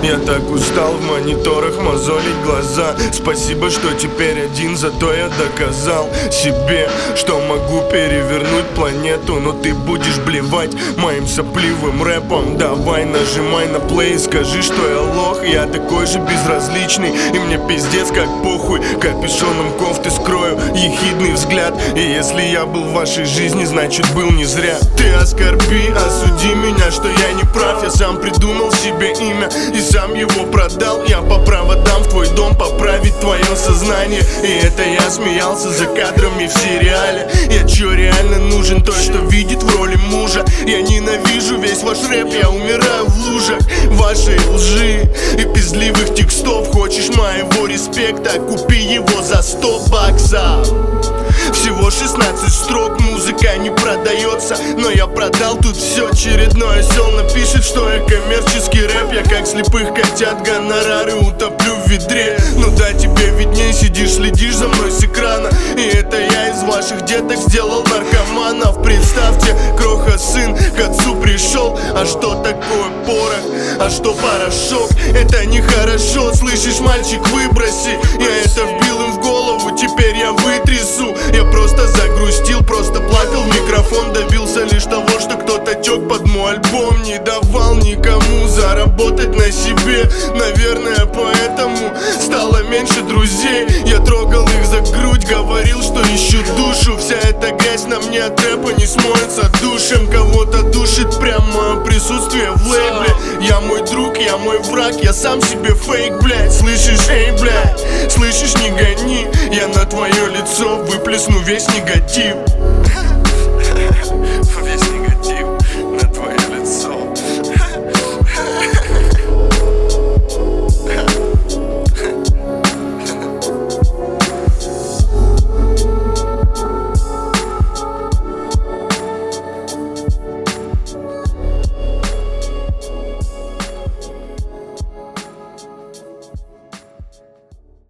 Я так устал в мониторах мозолить глаза. Спасибо, что теперь один, зато я доказал себе, что могу перевернуть планету. Но ты будешь блевать моим сопливым рэпом. Давай нажимай на плей, скажи, что я лох. Я такой же безразличный, и мне пиздец как похуй. Капюшоном кофты скрою ехидный взгляд. И если я был в вашей жизни, значит был не зря. Ты оскорби, осуди меня, что я не прав. Я сам придумал себе имя и сам его продал. Я по проводам в твой дом поправить твое сознание. И это я смеялся за кадрами в сериале. Я чё, реально нужен той, что видит в роли мужа? Я ненавижу весь ваш рэп, я умираю в лужах вашей лжи и пиздливых текстов. Хочешь моего респекта, купи его за 100 баксов. Всего 16 строк, музыка не продается, но я продал тут все. Очередной осел напишет, что я коммерческий рэп. Я как слепых котят гонорары утоплю в ведре. Ну да, тебе видней, сидишь, следишь за мной с экрана. И это я из ваших деток сделал наркоманов. Представьте, кроха сын к отцу пришел. А что такое порох? А что порошок? Это нехорошо, слышишь, мальчик, выброси. Я это вбил им в голову, теперь я вытрясу. Я просто загрустил, просто плакал в микрофон. Добился лишь того, что кто-то тёк под мой альбом. Не давал никому заработать на себе. Наверное, поэтому стало меньше друзей. Я трогал их за грудь, говорил, что ищу душу. Вся эта грязь на мне от рэпа не смоется душем. Кого-то душит прям мое присутствие в лейбле. Я мой друг, я мой враг, я сам себе фейк, блядь. Слышишь, эй, блядь, слышишь, не гони. Я на твое лицо выплесну весь негатив.